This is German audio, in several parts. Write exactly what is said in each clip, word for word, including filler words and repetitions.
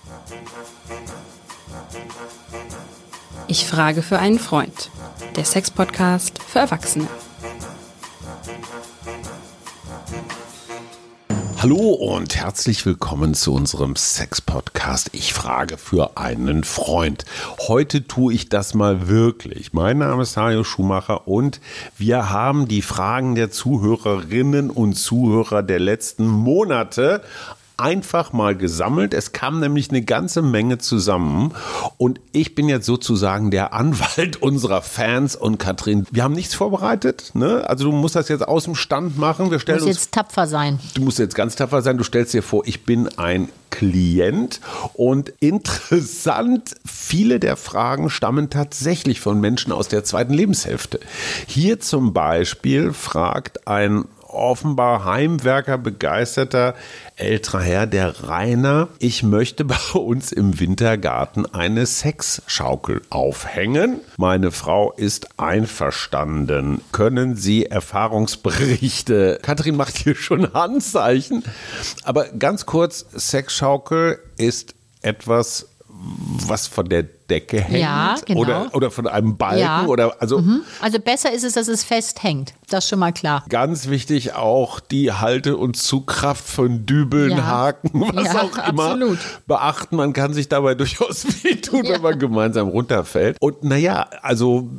Ich frage für einen Freund. Der Sex-Podcast für Erwachsene. Hallo und herzlich willkommen zu unserem Sex-Podcast. Ich frage für einen Freund. Heute tue ich das mal wirklich. Mein Name ist Hajo Schumacher und wir haben die Fragen der Zuhörerinnen und Zuhörer der letzten Monate einfach mal gesammelt. Es kam nämlich eine ganze Menge zusammen und ich bin jetzt sozusagen der Anwalt unserer Fans. Und Katrin, wir haben nichts vorbereitet, ne? Also du musst das jetzt aus dem Stand machen. Wir stellen du musst uns, jetzt tapfer sein. Du musst jetzt ganz tapfer sein. Du stellst dir vor, ich bin ein Klient und interessant, viele der Fragen stammen tatsächlich von Menschen aus der zweiten Lebenshälfte. Hier zum Beispiel fragt ein offenbar Heimwerker begeisterter älterer Herr, der Rainer: Ich möchte bei uns im Wintergarten eine Sexschaukel aufhängen. Meine Frau ist einverstanden. Können Sie Erfahrungsberichte? Katrin macht hier schon Handzeichen. Aber ganz kurz, Sexschaukel ist etwas, was von der Decke hängt, ja, genau. oder, oder von einem Balken. Ja. Oder, also, mhm. also besser ist es, dass es fest hängt. Das ist schon mal klar. Ganz wichtig auch die Halte- und Zugkraft von Dübeln, ja. Haken, was ja, auch immer absolut. beachten. Man kann sich dabei durchaus wehtun, ja. wenn man gemeinsam runterfällt. Und naja, also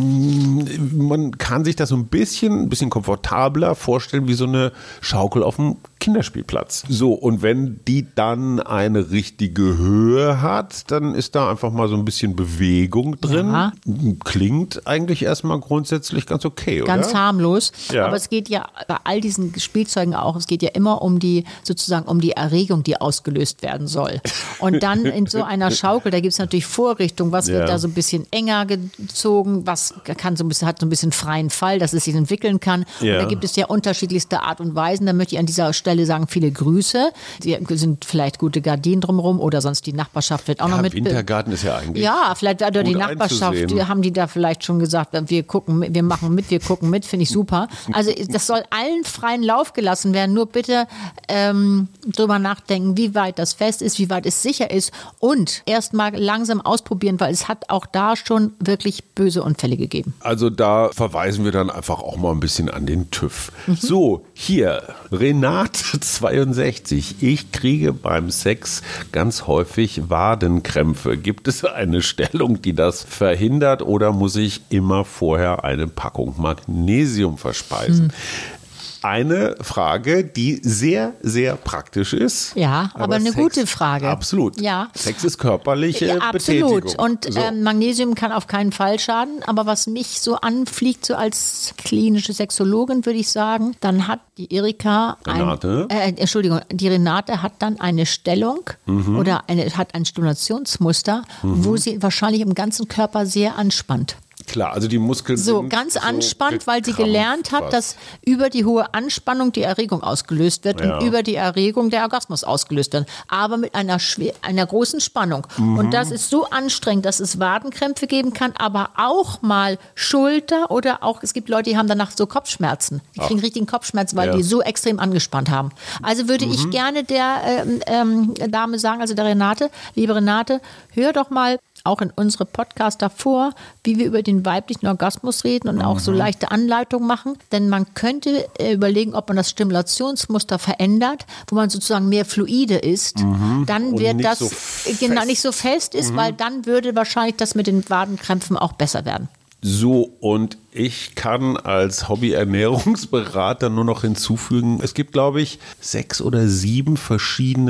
man kann sich das so ein bisschen, ein bisschen komfortabler vorstellen wie so eine Schaukel auf dem Kinderspielplatz. So, und wenn die dann eine richtige Höhe hat, dann ist da einfach mal so ein bisschen Bewegung drin. Ja. Klingt eigentlich erstmal grundsätzlich ganz okay, oder? Ganz harmlos. Ja. Aber es geht ja bei all diesen Spielzeugen auch, es geht ja immer um die, sozusagen um die Erregung, die ausgelöst werden soll. Und dann in so einer Schaukel, da gibt es natürlich Vorrichtungen, was ja. wird da so ein bisschen enger gezogen, was kann so ein bisschen, hat so ein bisschen freien Fall, dass es sich entwickeln kann. Ja. Und da gibt es ja unterschiedlichste Art und Weisen. Da möchte ich an dieser Stelle sagen, viele Grüße. Die sind vielleicht gute Gardinen drumherum oder sonst die Nachbarschaft wird auch ja, noch mit. Wintergarten ist ja eigentlich. Ja, vielleicht oder die Nachbarschaft, haben die da vielleicht schon gesagt, wir gucken, wir machen mit, wir gucken mit, finde ich super. Also das soll allen freien Lauf gelassen werden, nur bitte ähm, drüber nachdenken, wie weit das fest ist, wie weit es sicher ist und erstmal langsam ausprobieren, weil es hat auch da schon wirklich böse Unfälle gegeben. Also da verweisen wir dann einfach auch mal ein bisschen an den TÜV. Mhm. So, hier, Renate zweiundsechzig. Ich kriege beim Sex ganz häufig Wadenkrämpfe. Gibt es eine Stellung, die das verhindert, oder muss ich immer vorher eine Packung Magnesium verspeisen? Hm. Eine Frage, die sehr, sehr praktisch ist. Ja, aber, aber eine Sex, gute Frage. Absolut. Ja. Sex ist körperliche ja, absolut. Betätigung. Und so. ähm, Magnesium kann auf keinen Fall schaden. Aber was mich so anfliegt, so als klinische Sexologin, würde ich sagen, dann hat die Erika, Renate. Ein, äh, Entschuldigung, die Renate hat dann eine Stellung mhm. oder eine, hat ein Stimulationsmuster, mhm. wo sie wahrscheinlich im ganzen Körper sehr anspannt. Klar, also die Muskeln so sind ganz so anspannt, weil sie gelernt hat, dass über die hohe Anspannung die Erregung ausgelöst wird ja. und über die Erregung der Orgasmus ausgelöst wird, aber mit einer schwer, einer großen Spannung. Mhm. Und das ist so anstrengend, dass es Wadenkrämpfe geben kann, aber auch mal Schulter oder auch, es gibt Leute, die haben danach so Kopfschmerzen. Die kriegen Ach. richtigen Kopfschmerzen, weil ja. die so extrem angespannt haben. Also würde mhm. ich gerne der ähm, ähm, Dame sagen, also der Renate, liebe Renate, hör doch mal auch in unsere Podcast davor, wie wir über den weiblichen Orgasmus reden und mhm. auch so leichte Anleitungen machen. Denn man könnte äh, überlegen, ob man das Stimulationsmuster verändert, wo man sozusagen mehr fluide ist. Mhm. Dann und wird das so genau nicht so fest ist, mhm. weil dann würde wahrscheinlich das mit den Wadenkrämpfen auch besser werden. So, und ich kann als Hobby-Ernährungsberater nur noch hinzufügen, es gibt, glaube ich, sechs oder sieben verschiedene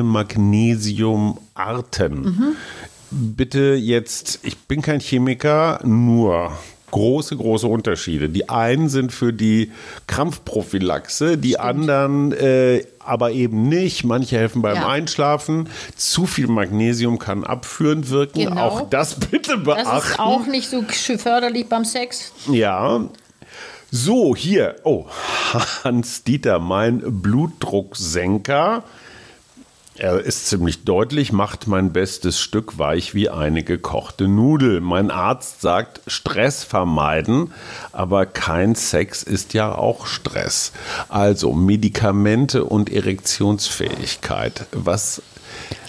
Magnesiumarten. Mhm. Bitte jetzt, ich bin kein Chemiker, nur große, große Unterschiede. Die einen sind für die Krampfprophylaxe, die Stimmt. anderen äh, aber eben nicht. Manche helfen beim ja. Einschlafen. Zu viel Magnesium kann abführend wirken. Genau. Auch das bitte beachten. Das ist auch nicht so förderlich beim Sex. Ja. So, hier. Oh, Hans-Dieter, mein Blutdrucksenker. Er ist ziemlich deutlich, macht mein bestes Stück weich wie eine gekochte Nudel. Mein Arzt sagt, Stress vermeiden, aber kein Sex ist ja auch Stress. Also Medikamente und Erektionsfähigkeit. Was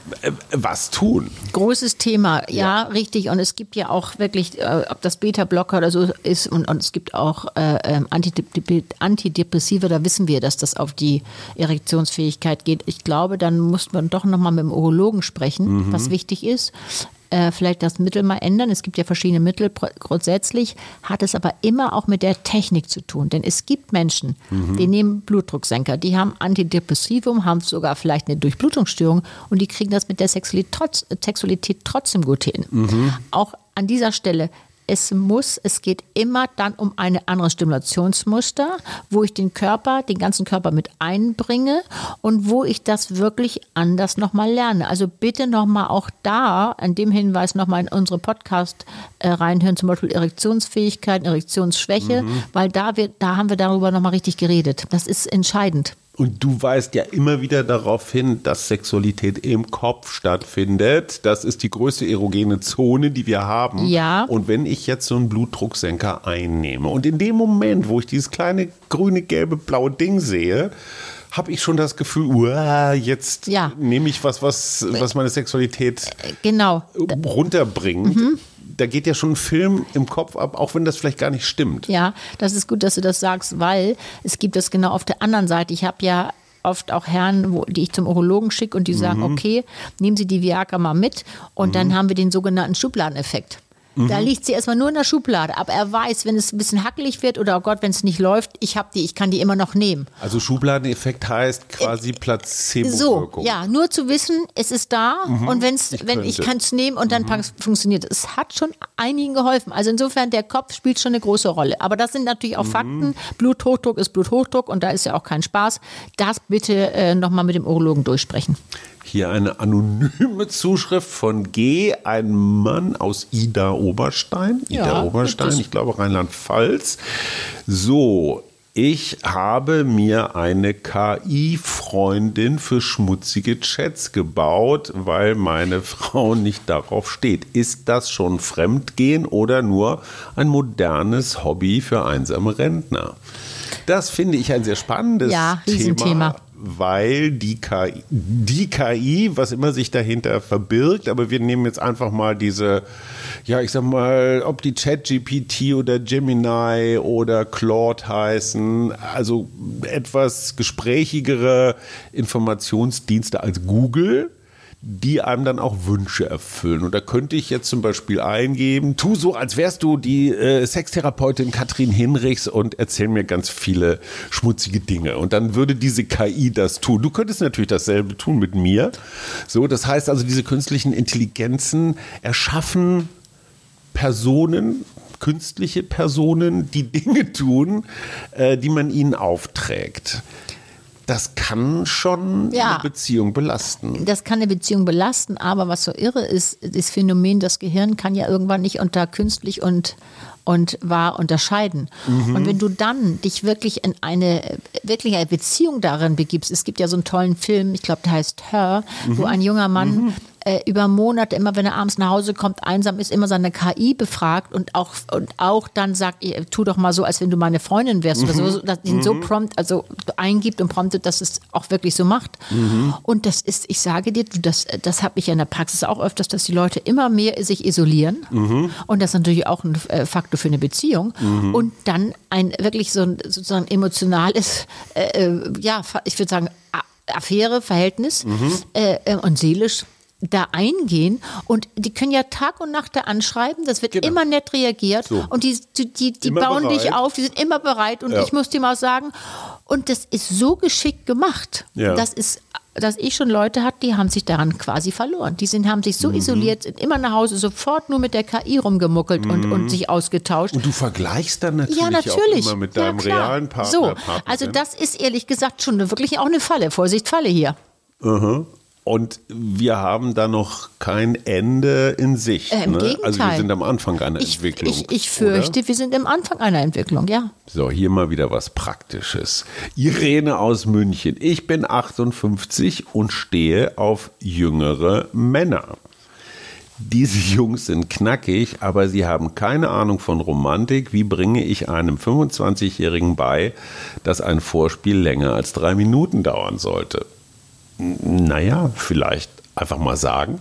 Was tun? Großes Thema, ja, ja, richtig. Und es gibt ja auch wirklich, äh, ob das Beta-Blocker oder so ist, und, und es gibt auch äh, Antidep- Antidepressiva, da wissen wir, dass das auf die Erektionsfähigkeit geht. Ich glaube, dann muss man doch nochmal mit dem Urologen sprechen, mhm. was wichtig ist. Äh, vielleicht das Mittel mal ändern. Es gibt ja verschiedene Mittel. Grundsätzlich hat es aber immer auch mit der Technik zu tun. Denn es gibt Menschen, mhm. die nehmen Blutdrucksenker, die haben Antidepressivum, haben sogar vielleicht eine Durchblutungsstörung und die kriegen das mit der Sexualität, trotz, Sexualität trotzdem gut hin. Mhm. Auch an dieser Stelle, es muss, es geht immer dann um eine andere Stimulationsmuster, wo ich den Körper, den ganzen Körper mit einbringe und wo ich das wirklich anders nochmal lerne. Also bitte nochmal auch da, an dem Hinweis nochmal in unsere Podcast äh, reinhören, zum Beispiel Erektionsfähigkeit, Erektionsschwäche, mhm. weil da, wir, da haben wir darüber nochmal richtig geredet. Das ist entscheidend. Und du weist ja immer wieder darauf hin, dass Sexualität im Kopf stattfindet. Das ist die größte erogene Zone, die wir haben. Ja. Und wenn ich jetzt so einen Blutdrucksenker einnehme und in dem Moment, wo ich dieses kleine grüne, gelbe, blaue Ding sehe, habe ich schon das Gefühl, uah, jetzt ja. nehme ich was, was, was meine Sexualität genau. runterbringt. Mhm. Da geht ja schon ein Film im Kopf ab, auch wenn das vielleicht gar nicht stimmt. Ja, das ist gut, dass du das sagst, weil es gibt das genau auf der anderen Seite. Ich habe ja oft auch Herren, wo, die ich zum Urologen schicke und die mhm. sagen, okay, nehmen Sie die Viagra mal mit und mhm. dann haben wir den sogenannten Schubladeneffekt. Da liegt sie erstmal nur in der Schublade, aber er weiß, wenn es ein bisschen hackelig wird oder oh Gott, wenn es nicht läuft, ich habe die, ich kann die immer noch nehmen. Also Schubladeneffekt heißt quasi Placebo-Wirkung. So, ja, nur zu wissen, es ist da mhm, und wenn's, ich wenn ich kann es nehmen und dann mhm. funktioniert es. Es hat schon einigen geholfen. Also insofern, der Kopf spielt schon eine große Rolle. Aber das sind natürlich auch mhm. Fakten. Bluthochdruck ist Bluthochdruck und da ist ja auch kein Spaß. Das bitte äh, nochmal mit dem Urologen durchsprechen. Hier eine anonyme Zuschrift von G, ein Mann aus Ida Oberstein. Ida ja, Oberstein, ich glaube Rheinland-Pfalz. So, ich habe mir eine K I-Freundin für schmutzige Chats gebaut, weil meine Frau nicht darauf steht. Ist das schon Fremdgehen oder nur ein modernes Hobby für einsame Rentner? Das finde ich ein sehr spannendes ja, Thema. Weil die K I, die K I, was immer sich dahinter verbirgt, aber wir nehmen jetzt einfach mal diese, ja, ich sag mal, ob die ChatGPT oder Gemini oder Claude heißen, also etwas gesprächigere Informationsdienste als Google, die einem dann auch Wünsche erfüllen. Und da könnte ich jetzt zum Beispiel eingeben, tu so, als wärst du die äh, Sextherapeutin Katrin Hinrichs und erzähl mir ganz viele schmutzige Dinge. Und dann würde diese K I das tun. Du könntest natürlich dasselbe tun mit mir. So, das heißt also, diese künstlichen Intelligenzen erschaffen Personen, künstliche Personen, die Dinge tun, äh, die man ihnen aufträgt. Das kann schon ja, eine Beziehung belasten. Das kann eine Beziehung belasten, aber was so irre ist, das Phänomen, das Gehirn kann ja irgendwann nicht unter künstlich und, und wahr unterscheiden. Mhm. Und wenn du dann dich wirklich in eine wirklich eine Beziehung darin begibst, es gibt ja so einen tollen Film, ich glaube, der heißt Her, mhm. wo ein junger Mann mhm. äh, über Monate, immer wenn er abends nach Hause kommt, einsam ist, immer seine K I befragt und auch, und auch dann sagt, tu doch mal so, als wenn du meine Freundin wärst mhm. oder so, dass ihn mhm. so prompt, also eingibt und promptet, dass es auch wirklich so macht. Mhm. Und das ist, ich sage dir, das, das habe ich ja in der Praxis auch öfters, dass die Leute immer mehr sich isolieren mhm. und das ist natürlich auch ein äh, Faktor für eine Beziehung mhm. und dann ein wirklich so ein sozusagen emotionales, äh, ja, ich würde sagen, Affäre, Verhältnis mhm. äh, und seelisch da eingehen und die können ja Tag und Nacht da anschreiben, das wird genau. immer nett reagiert so. Und die, die, die, die bauen bereit. dich auf, die sind immer bereit und ja. ich muss dir mal sagen, und das ist so geschickt gemacht, ja. das ist, dass ich schon Leute hatte, die haben sich daran quasi verloren, die sind, haben sich so mhm. isoliert, sind immer nach Hause, sofort nur mit der K I rumgemuckelt mhm. und, und sich ausgetauscht. Und du vergleichst dann natürlich, ja, natürlich. auch immer mit deinem ja, realen Partner. So, also das ist ehrlich gesagt schon wirklich auch eine Falle, Vorsicht, Falle hier. Mhm. Und wir haben da noch kein Ende in Sicht. Äh, Im ne? Gegenteil. Also wir sind am Anfang einer ich, Entwicklung. Ich, ich fürchte, oder? wir sind am Anfang einer Entwicklung, ja. So, hier mal wieder was Praktisches. Irene aus München. Ich bin achtundfünfzig und stehe auf jüngere Männer. Diese Jungs sind knackig, aber sie haben keine Ahnung von Romantik. Wie bringe ich einem fünfundzwanzigjährigen bei, dass ein Vorspiel länger als drei Minuten dauern sollte? Naja, vielleicht einfach mal sagen.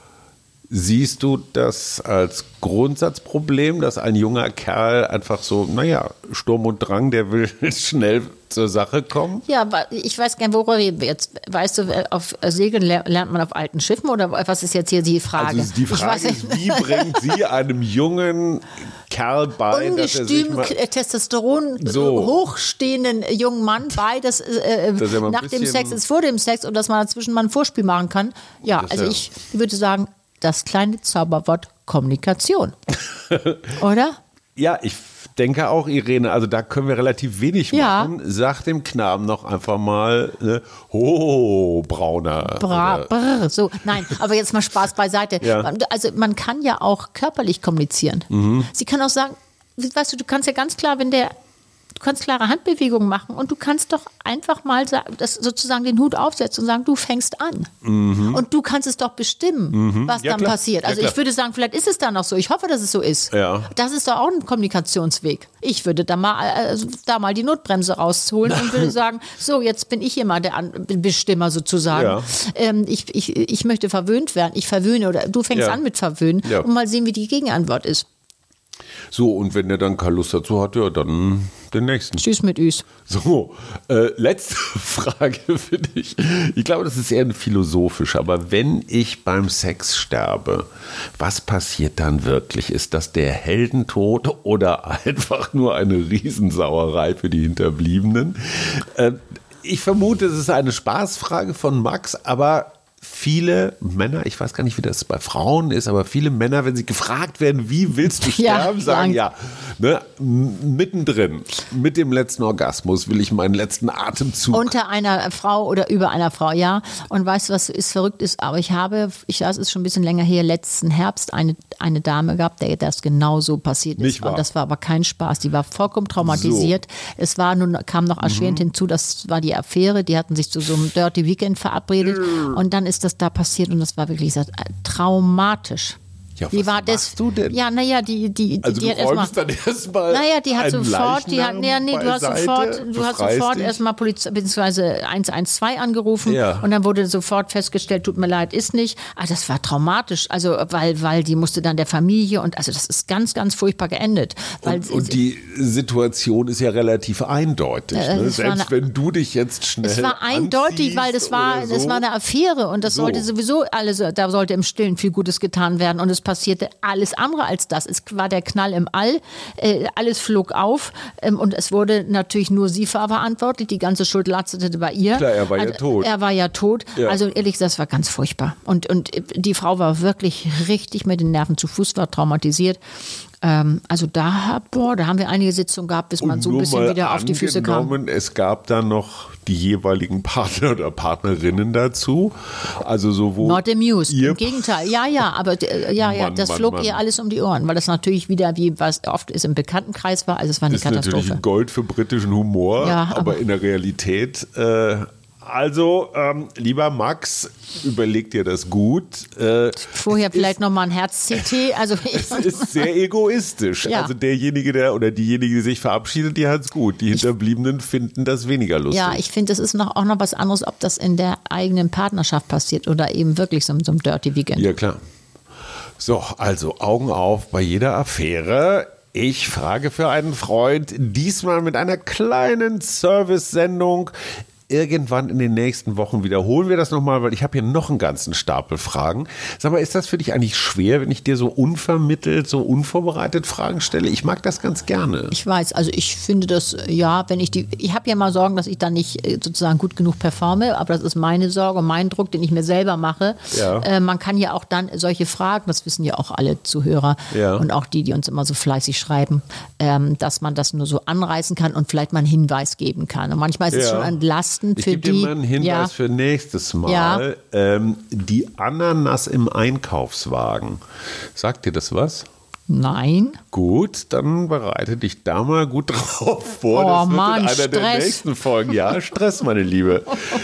Siehst du das als Grundsatzproblem, dass ein junger Kerl einfach so, naja, Sturm und Drang, der will schnell zur Sache kommen? Ja, ich weiß gar nicht, worüber wir jetzt, weißt du, auf Segeln lernt man auf alten Schiffen oder was ist jetzt hier die Frage? Also die Frage ist, wie bringt sie einem jungen Kerl bei, dass er sich mal Testosteron so hochstehenden jungen Mann bei, dass, äh, dass er mal ein nach dem bisschen- Sex ist vor dem Sex und dass man dazwischen mal ein Vorspiel machen kann? Ja, Das also ja- ich würde sagen, das kleine Zauberwort Kommunikation. Oder? Ja, ich denke auch, Irene, also da können wir relativ wenig Ja. machen. Sag dem Knaben noch einfach mal, ne, ho, brauner. Bra, Oder- brr, so, nein, aber jetzt mal Spaß beiseite. Ja. Man- Also man kann ja auch körperlich kommunizieren. Mhm. Sie kann auch sagen, weißt du, du kannst ja ganz klar, wenn der, du kannst klare Handbewegungen machen und du kannst doch einfach mal sagen, das sozusagen den Hut aufsetzen und sagen, du fängst an. Und du kannst es doch bestimmen, was Mhm. Ja, dann klar. passiert. Ja, Also klar. ich würde sagen, vielleicht ist es dann noch so. Ich hoffe, dass es so ist. Ja. Das ist doch auch ein Kommunikationsweg. Ich würde da mal, also da mal die Notbremse rausholen und würde sagen, so, jetzt bin ich hier mal der An- Bestimmer sozusagen. Ja. Ähm, ich, ich, ich möchte verwöhnt werden. Ich verwöhne oder du fängst Ja. an mit verwöhnen Ja. und mal sehen, wie die Gegenantwort ist. So, und wenn der dann keine Lust dazu hat, ja, dann den nächsten. Tschüss mit Üs. So, äh, letzte Frage für dich. Ich glaube, das ist eher ein philosophisch, aber wenn ich beim Sex sterbe, was passiert dann wirklich? Ist das der Heldentod oder einfach nur eine Riesensauerei für die Hinterbliebenen? Äh, ich vermute, es ist eine Spaßfrage von Max, aber viele Männer, ich weiß gar nicht, wie das bei Frauen ist, aber viele Männer, wenn sie gefragt werden, wie willst du Ja, sterben, sagen sagen- ja, ne, m- mittendrin, mit dem letzten Orgasmus will ich meinen letzten Atemzug. Unter einer Frau oder über einer Frau, ja. Und weißt du, was ist verrückt ist? Aber ich habe, ich weiß, es ist schon ein bisschen länger her, letzten Herbst eine, eine Dame gehabt, der das genauso passiert ist. Nicht wahr? Und das war aber kein Spaß. Die war vollkommen traumatisiert. Es war nun, kam noch erschwerend Mhm. hinzu, das war die Affäre. Die hatten sich zu so einem Dirty Weekend verabredet. Und dann ist das da passiert und das war wirklich so traumatisch. Ja, die was war machst du denn? Ja, naja, die, die, Also die du hat erstmal. räumst dann erstmal Naja, die hat einen sofort, die hat, Leichnam ja, nee, du hast beiseite, sofort, du hast befreist sofort dich. erstmal Polizei, beziehungsweise eins eins zwei angerufen Ja. und dann wurde sofort festgestellt, tut mir leid, ist nicht. Ah, das war traumatisch, also, weil, weil die musste dann der Familie und, also, das ist ganz, ganz furchtbar geendet. Weil Und, und die Situation ist ja relativ eindeutig. Äh, Ne? es war Selbst eine- wenn du dich jetzt schnell es war eindeutig, weil das war, anziehst oder das so. war eine Affäre und das So. sollte sowieso alles, da sollte im Stillen viel Gutes getan werden und es passierte alles andere als das. Es war der Knall im All, äh, alles flog auf ähm, und es wurde natürlich nur sie verantwortlich, die ganze Schuld lastete bei ihr. Klar, er war ja Also, tot. Er war ja tot, Ja. also ehrlich gesagt, das war ganz furchtbar und, und die Frau war wirklich richtig mit den Nerven zu Fuß, war traumatisiert. Ähm, also da, boah, da haben wir einige Sitzungen gehabt, bis man Und so ein nur bisschen mal wieder auf die Füße kam. angenommen, es gab dann noch die jeweiligen Partner oder Partnerinnen dazu. Also so wo Not amused, ihr im Gegenteil. Ja, ja, aber äh, ja, ja, Mann, das Mann, flog Mann. ihr alles um die Ohren, weil das natürlich wieder, wie was oft ist, im Bekanntenkreis war. Also es war eine ist natürlich Katastrophe. ein Gold für britischen Humor, Ja, aber, aber- in der Realität. Äh, also, ähm, lieber Max, überleg dir das gut. Äh, Vorher vielleicht nochmal ein Herz-C T. Also Es ist sehr egoistisch. Ja. Also derjenige, der oder diejenige, die sich verabschiedet, die hat's gut. Die Hinterbliebenen finden das weniger lustig. ja, ich finde, das ist noch, auch noch was anderes, ob das in der eigenen Partnerschaft passiert oder eben wirklich so, so ein Dirty Weekend. Ja, klar. So, also Augen auf bei jeder Affäre. Ich frage für einen Freund, diesmal mit einer kleinen Service-Sendung. Irgendwann in den nächsten Wochen wiederholen wir das nochmal, weil ich habe hier noch einen ganzen Stapel Fragen. Sag mal, ist das für dich eigentlich schwer, wenn ich dir so unvermittelt, so unvorbereitet Fragen stelle? Ich mag das ganz gerne. Ich weiß, also ich finde das, ja, wenn ich die, ich habe ja mal Sorgen, dass ich dann nicht äh, sozusagen gut genug performe, aber das ist meine Sorge und mein Druck, den ich mir selber mache. Ja. Äh, man kann ja auch dann solche Fragen, das wissen ja auch alle Zuhörer Ja. und auch die, die uns immer so fleißig schreiben, ähm, dass man das nur so anreißen kann und vielleicht mal einen Hinweis geben kann. Und manchmal ist es Ja. schon entlastend Ich für gebe dir die. mal einen Hinweis ja, für nächstes Mal. Ja. Ähm, die Ananas im Einkaufswagen. Sagt dir das was? nein. Gut, dann bereite dich da mal gut drauf vor. Oh das wird Mann, in einer der Stress. nächsten Folgen. Ja, Stress, meine Liebe.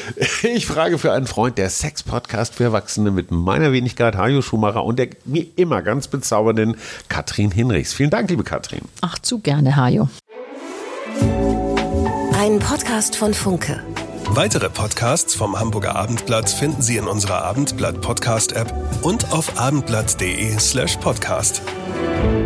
Ich frage für einen Freund, der Sex-Podcast für Erwachsene mit meiner Wenigkeit, Hajo Schumacher und der wie immer ganz bezaubernden Katrin Hinrichs. Vielen Dank, liebe Katrin. Ach, zu gerne, Hajo. Ein Podcast von Funke. Weitere Podcasts vom Hamburger Abendblatt finden Sie in unserer Abendblatt Podcast App und auf abendblatt punkt de slash podcast.